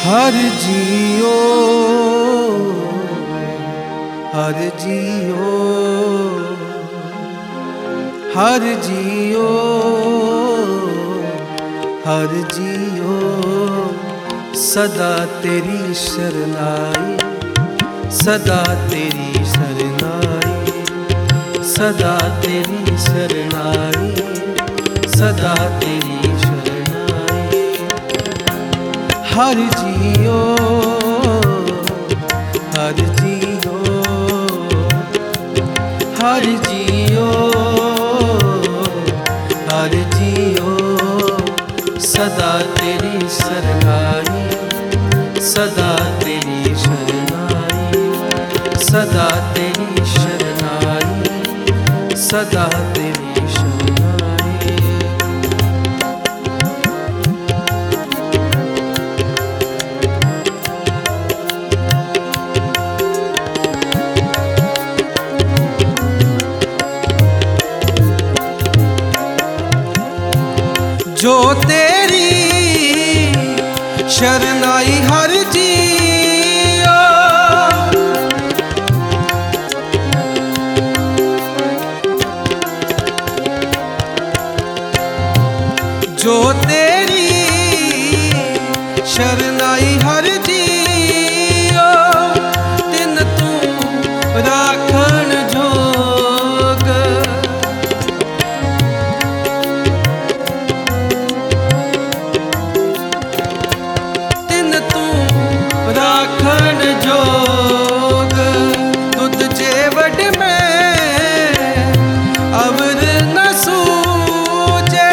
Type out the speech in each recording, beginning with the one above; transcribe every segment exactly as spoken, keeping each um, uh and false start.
हर जियो हर जियो हर जियो हर जियो सदा तेरी शरणाई सदा तेरी शरणाई सदा तेरी शरणाई सदा तेरी शरणाई हर जियो हर जियो हर जियो हर जियो सदा तेरी शरणाई सदा तेरी शरणाई सदा तेरी शरणाई सदा तेरी शरणाई। जो तेरी शरणाई हर जियो जो तेरी शरणाई हर जियो तिन तू राखण जोग तिन तू राखण जोग तुझ जे वड में अवर न सूझे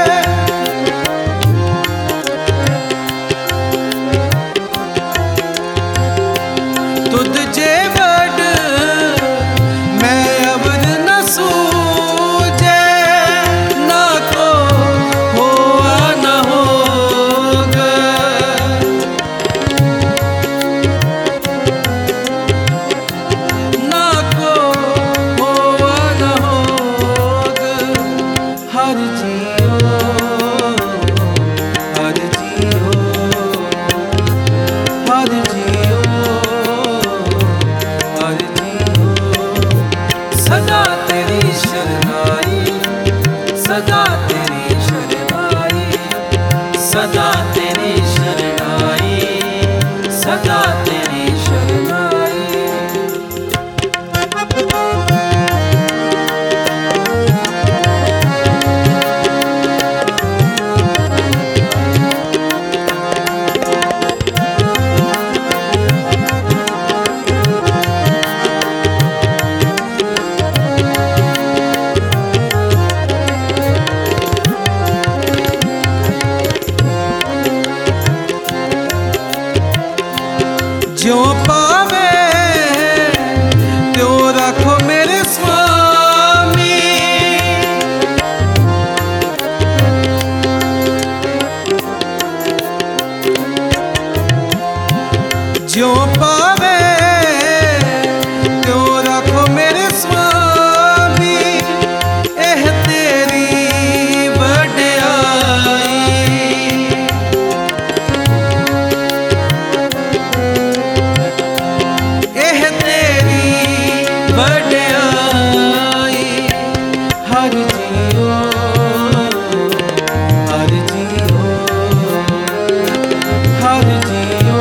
तुझ जे वड मैं अवर न सूझे ना को होआ न होग ना को होआ न होग हर जियो हर जियो हर जियो हर जियो सदा तेरी शरणाई सदा तेरी शरणाई सदा तेरी शरणाई सदा तेरी शरणाई। जो पावे त्यों रखो मेरे स्वामी जो पावे त्यों रखो मेरे स्वामी एह तेरी वड्याई एह तेरी वड्याई हर जियो हर जियो हर जियो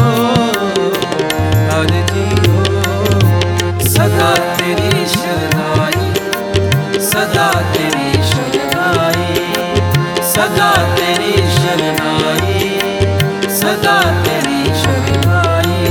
हर जियो सदा तेरी शरणाई सदा तेरी शरणाई सदा तेरी शरणाई सदा तेरी शरणाई।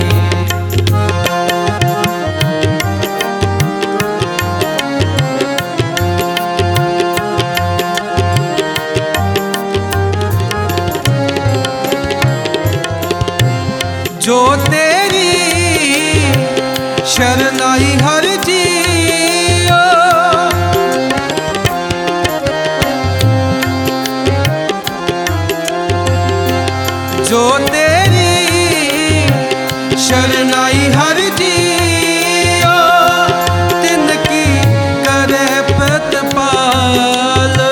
जो तेरी शरणाई हर जियो जो तेरी शरणाई हर जियो तिनकी करे प्रतिपाल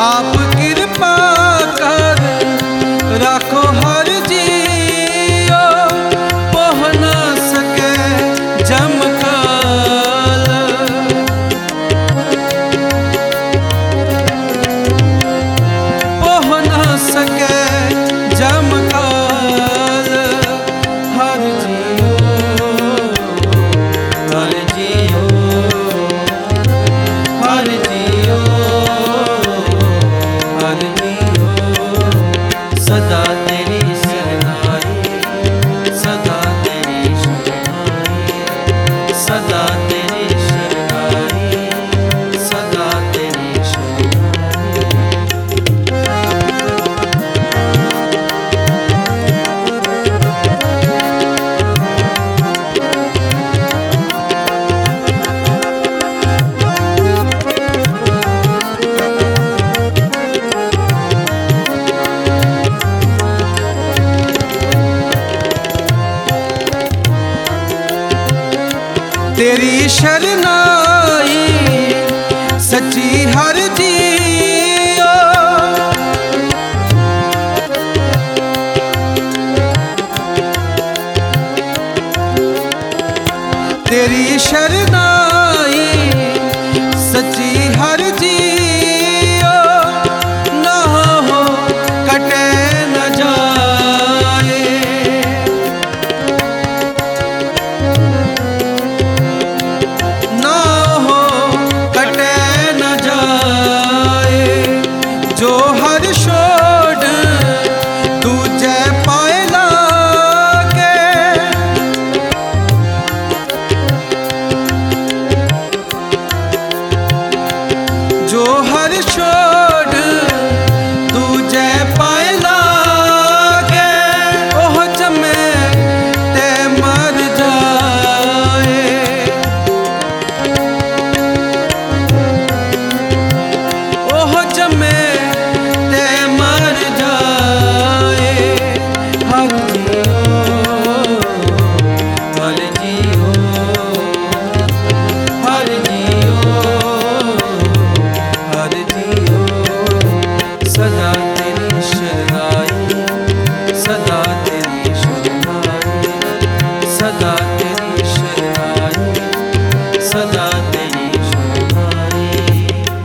आप कृपा कर राखो हर जियो, पोह न सके जमकाल। पोह न सके जमकाल हर जियो, हर जियो, हर जियो, हर जियो। सदा तेरी शरणाई, सदा तेरी शरणाई, सदा तेरी शरणाई, सदा तेरी शरणाई। तेरी शरणाई सच्ची हर जियो, तेरी शरणाई सच्ची हर जियो। ना हो कटे न जाए, ना हो कटे न जाए। जो हर छोड़ दूजे पाए लागे, जो हर छोड़ दूजे पाए लागे, ओह जमे ते मर जाए। ओह जमे ते मर जाए। हर जियो, हर जियो, हर जियो, हर जियो। सदा तेरी शरणाई, सदा तेरी शरणाई, सदा तेरी शरणाई, सदा तेरी शरणाई।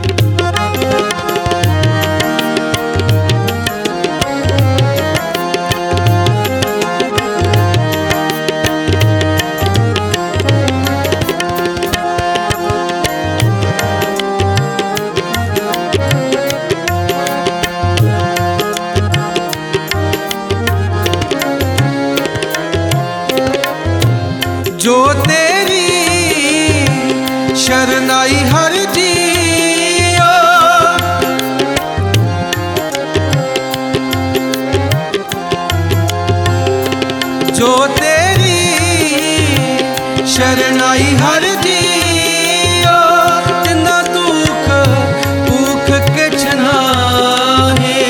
जो तेरी शरणाई हर जियो, जो तेरी शरणाई हर जियो। तिना दुख भूख किछ नाहीं,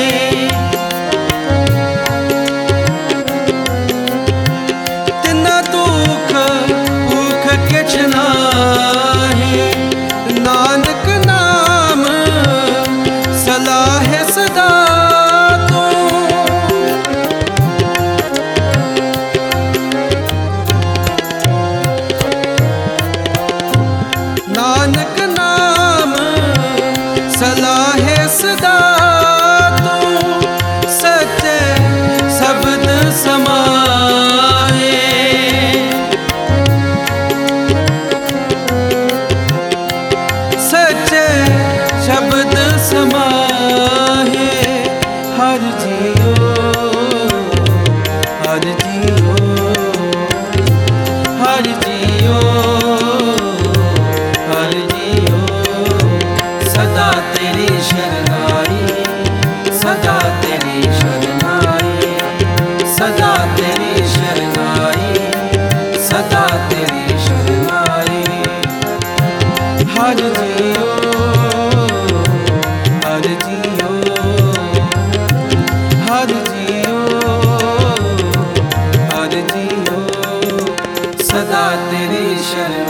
तिना दुख भूख किछ नाहीं। नानक नाम सलाह सदा तू, नानक नाम सलाह सदा तू। सच्चे शब्द समाए, सच्चे शब्द समाए। हर जियो, हर जियो, हर जियो, हर जियो। सदा तेरी शरणाई, सदा तेरी शरणाई, सदा तेरी शरणाई, सदा तेरी शरणाई। हर जियो, हर जियो, हर जियो, हर जियो। सदा तेरी शरण